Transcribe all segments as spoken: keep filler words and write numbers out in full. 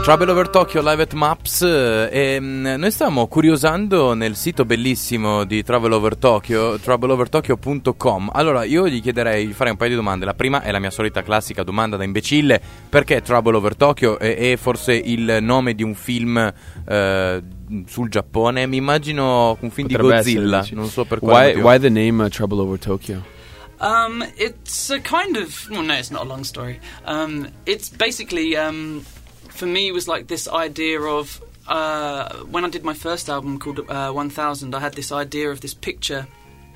Trouble Over Tokyo live at Maps, e noi stavamo curiosando nel sito bellissimo di Trouble Over Tokyo, trouble over tokyo punto com. Allora io gli chiederei di fare un paio di domande. La prima è la mia solita classica domanda da imbecille: perché Trouble Over Tokyo? È, è forse il nome di un film eh, sul Giappone? Mi immagino un film Potrebbe di Godzilla, essere, non so per quale motivo. Why the name uh, Trouble Over Tokyo? Um, it's a kind of, well no, it's not a long story. Um, it's basically... Um, For me, it was like this idea of uh, when I did my first album called uh, one thousand. I had this idea of this picture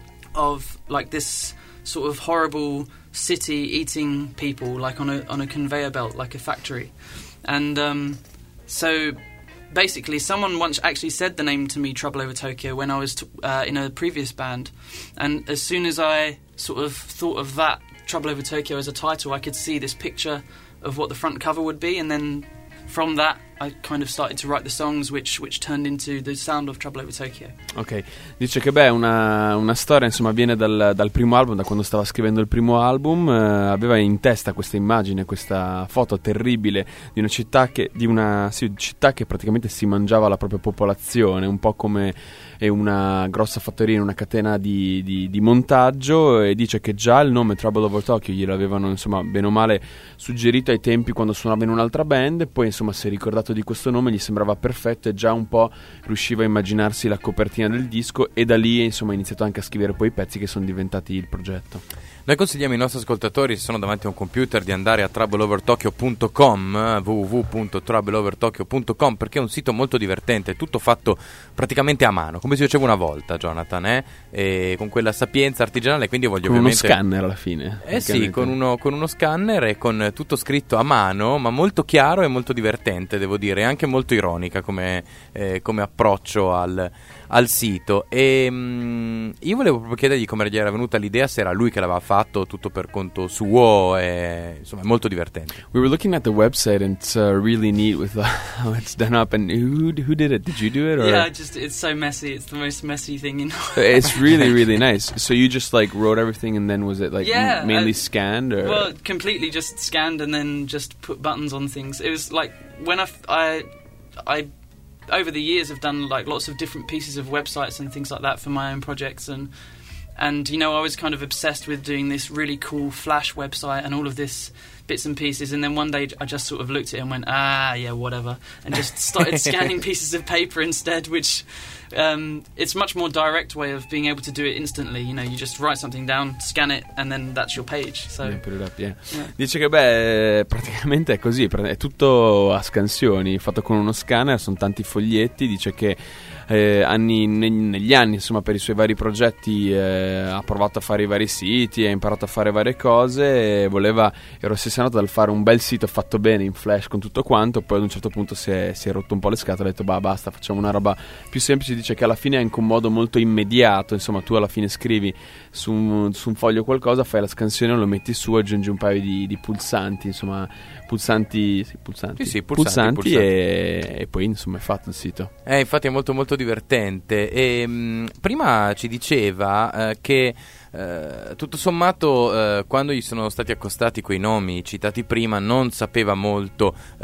of like this sort of horrible city eating people, like on a on a conveyor belt, like a factory. And um, so, basically, someone once actually said the name to me, Trouble Over Tokyo, when I was t- uh, in a previous band. And as soon as I sort of thought of that, Trouble Over Tokyo, as a title, I could see this picture of what the front cover would be, and then from that I kind of started to write the songs which, which turned into the sound of Trouble Over Tokyo. Ok, dice che beh, una, una storia insomma viene dal, dal primo album, da quando stava scrivendo il primo album, eh, aveva in testa questa immagine, questa foto terribile di una città che, di una sì, città che praticamente si mangiava la propria popolazione, un po' come è una grossa fattoria in una catena di, di, di montaggio, e dice che già il nome Trouble Over Tokyo gliel'avevano insomma bene o male suggerito ai tempi quando suonava in un'altra band, e poi insomma si è ricordato di questo nome, gli sembrava perfetto e già un po' riusciva a immaginarsi la copertina del disco, e da lì insomma ha iniziato anche a scrivere poi i pezzi che sono diventati il progetto. Noi consigliamo ai nostri ascoltatori, se sono davanti a un computer, di andare a trouble over tokyo punto com, w w w punto trouble over tokyo punto com, perché è un sito molto divertente, tutto fatto praticamente a mano, come si faceva una volta, Jonathan, eh? E con quella sapienza artigianale, quindi voglio con ovviamente... uno scanner alla fine. Eh sì, con uno, con uno scanner e con tutto scritto a mano, ma molto chiaro e molto divertente, devo dire, e anche molto ironica come, eh, come approccio al, al sito. E mh, io volevo proprio chiedergli come gli era venuta l'idea, se era lui che l'aveva fatto tutto per conto suo, e insomma è molto divertente. We were looking at the website and it's uh, really neat with uh, how it's done up. And who who did it? Did you do it? Or? Yeah, just it's so messy. It's the most messy thing in the world. It's really really nice. So you just like wrote everything, and then was it like yeah, m- mainly uh, scanned? Or? Well, completely just scanned and then just put buttons on things. It was like when I I I over the years have done like lots of different pieces of websites and things like that for my own projects, and and you know I was kind of obsessed with doing this really cool Flash website and all of this bits and pieces, and then one day I just sort of looked at it and went, ah yeah, whatever, and just started scanning pieces of paper instead, which um, it's a much more direct way of being able to do it instantly. You know, you just write something down, scan it, and then that's your page. So yeah, put it up, yeah. Yeah. Dice che beh, praticamente è così, è tutto a scansioni, fatto con uno scanner, sono tanti foglietti. Dice che eh, anni, ne, negli anni insomma per i suoi vari progetti eh, ha provato a fare i vari siti, ha imparato a fare varie cose, e voleva, era ossessionato dal fare un bel sito fatto bene in Flash con tutto quanto. Poi ad un certo punto si è, si è rotto un po' le scatole, ha detto bah basta, facciamo una roba più semplice. Dice che alla fine è anche un modo molto immediato, insomma tu alla fine scrivi su un, su un foglio qualcosa, fai la scansione, lo metti su, aggiungi un paio di, di pulsanti, insomma pulsanti sì, pulsanti, sì, sì, pulsanti, pulsanti, pulsanti. E, e poi insomma è fatto il sito. Eh, infatti è molto molto divertente. E mh, prima ci diceva eh, che Uh, tutto sommato uh, quando gli sono stati accostati quei nomi citati prima non sapeva molto, uh,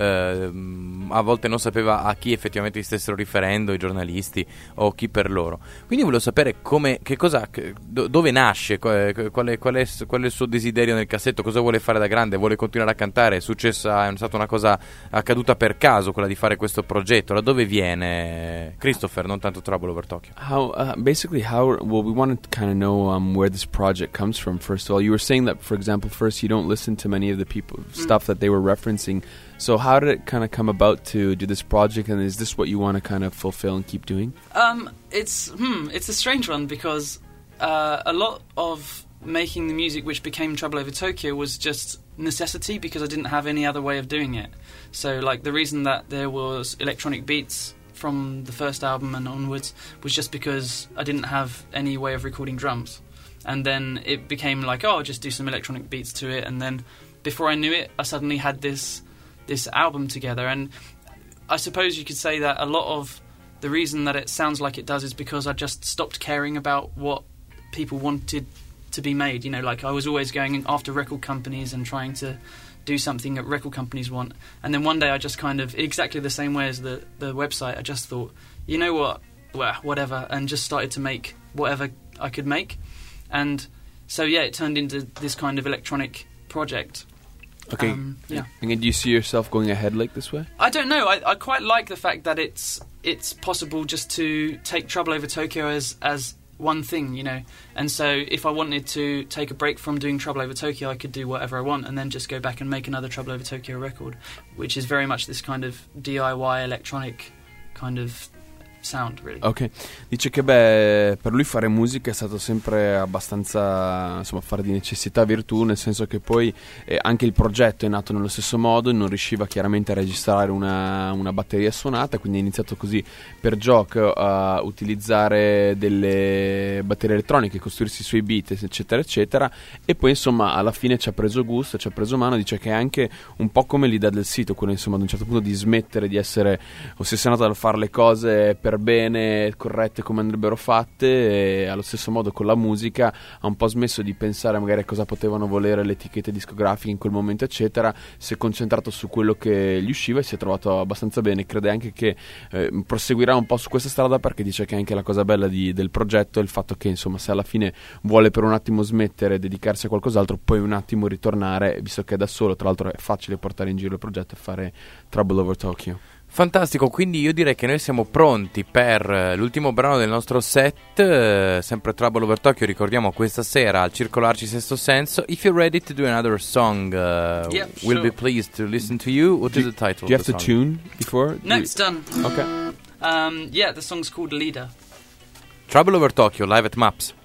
a volte non sapeva a chi effettivamente si stessero riferendo i giornalisti o chi per loro, quindi volevo sapere come, che cosa, che, do, dove nasce, qual è, qual, è, qual è il suo desiderio nel cassetto, cosa vuole fare da grande, vuole continuare a cantare, è successa, è stata una cosa accaduta per caso quella di fare questo progetto, da dove viene Christopher, non tanto Trouble Over Tokyo? How, uh, basically how, well we want to kind of know um, where this project comes from. First of all, you were saying that, for example, first you don't listen to many of the people mm. stuff that they were referencing. So how did it kind of come about to do this project, and is this what you want to kind of fulfill and keep doing? Um, it's hmm, it's a strange one because uh, a lot of making the music which became Trouble Over Tokyo was just necessity because I didn't have any other way of doing it. So like the reason that there was electronic beats from the first album and onwards was just because I didn't have any way of recording drums. And then it became like, oh, I'll just do some electronic beats to it. And then before I knew it, I suddenly had this this album together. And I suppose you could say that a lot of the reason that it sounds like it does is because I just stopped caring about what people wanted to be made. You know, like I was always going after record companies and trying to do something that record companies want. And then one day I just kind of, exactly the same way as the, the website, I just thought, you know what, well, whatever, and just started to make whatever I could make. And so, yeah, it turned into this kind of electronic project. Okay. Um, yeah. And do you see yourself going ahead like this way? I don't know. I, I quite like the fact that it's it's possible just to take Trouble Over Tokyo as as one thing, you know. And so if I wanted to take a break from doing Trouble Over Tokyo, I could do whatever I want and then just go back and make another Trouble Over Tokyo record, which is very much this kind of D I Y electronic kind of sound, really. Ok, dice che beh, per lui fare musica è stato sempre abbastanza, insomma, fare di necessità virtù, nel senso che poi eh, anche il progetto è nato nello stesso modo, non riusciva chiaramente a registrare una, una batteria suonata, quindi ha iniziato così per gioco a utilizzare delle batterie elettroniche, costruirsi i suoi beat, eccetera eccetera, e poi insomma alla fine ci ha preso gusto, ci ha preso mano. Dice che è anche un po' come l'idea del sito, quello insomma ad un certo punto di smettere di essere ossessionato dal fare le cose per bene, corrette come andrebbero fatte, e allo stesso modo con la musica ha un po' smesso di pensare magari a cosa potevano volere le etichette discografiche in quel momento eccetera, si è concentrato su quello che gli usciva e si è trovato abbastanza bene. Crede anche che eh, proseguirà un po' su questa strada, perché dice che anche la cosa bella di, del progetto è il fatto che insomma se alla fine vuole per un attimo smettere e dedicarsi a qualcos'altro, poi un attimo ritornare, visto che è da solo, tra l'altro è facile portare in giro il progetto e fare Trouble Over Tokyo. Fantastico, quindi io direi che noi siamo pronti per l'ultimo brano del nostro set, eh, sempre Trouble Over Tokyo. Ricordiamo questa sera al Circolo Arci Sesto Senso. If you're ready to do another song, uh, yep, we'll sure. be pleased to listen to you. What do, is the title? Do you of have the to song? tune before? No, it's done. Okay. Um, yeah, the song's called Leader. Trouble Over Tokyo, live at Maps.